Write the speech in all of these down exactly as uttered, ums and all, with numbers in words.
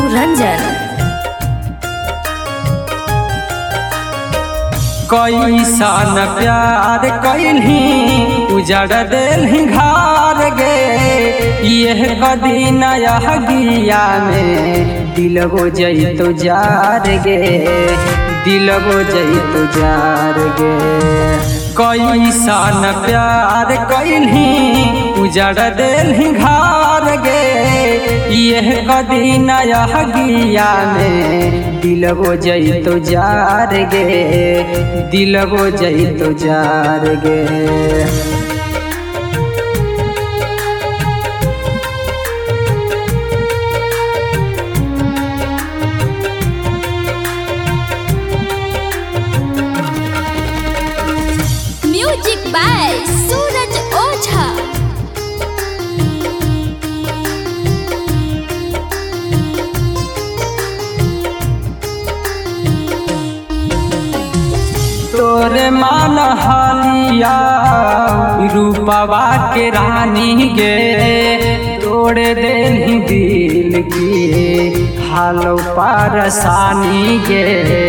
रंजन। कैसन प्यार कैलही उजड़ देलही घर गे, यह कदी नया गिया में दिलगो जैतो जार गे, दिलगो जैतो जार गे। कैसन प्यार कैलही उजड़ देलही घर गे, यह कदी नया गिया में दिलगो जैतो जार गे, दिलगो जैतो जार गे। Music by Suraj Ojha. तोरे मान हालिया रूपवा के रानी गे, तोड़े देलही दिल की हालो परेशानी गे।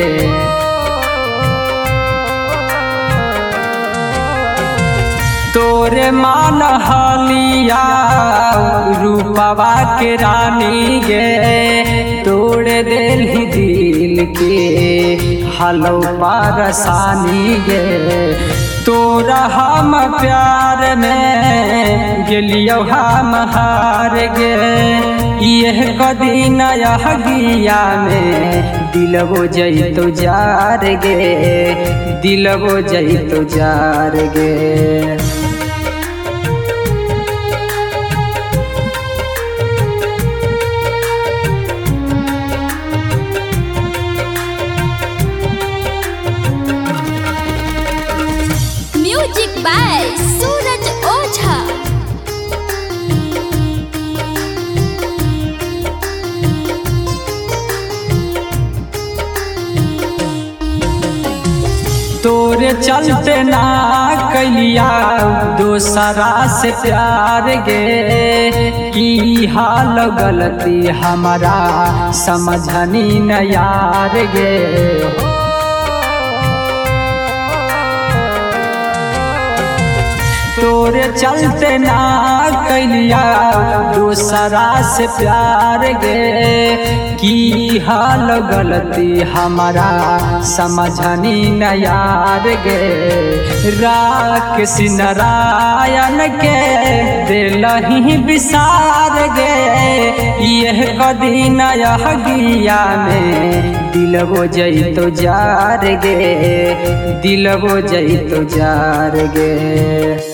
तोरे मान हालिया रूपवा के रानी गे, तोड़े देलही दिल के हालो परेशानी गे। तोरा हम प्यार में गेलियो हम हार गे, यह कदी नया गिया में दिलगो जैतो जार गे, दिलगो जैतो जार गे। Music by Suraj Ojha. तोरे चलते ना कैलिया दोसरा से प्यार गे, की हाल गलती हमारा समझनी न यार गे। तोरे चलते ना कैलिया दूसरा से प्यार गे, की हाल गलती हमारा समझनी न यार गे। राकेश नारायण के दिलही विसार गे, यह कदी नया गिया में दिलगो जैतो जार गे, दिलगो जैतो जार गे।